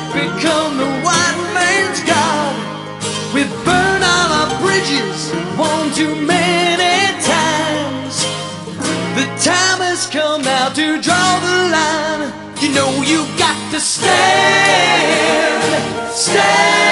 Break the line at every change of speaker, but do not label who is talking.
become the white man's God. We've burned all our bridges one too many times. The time has come now to draw the line. You know you got to stand, stand.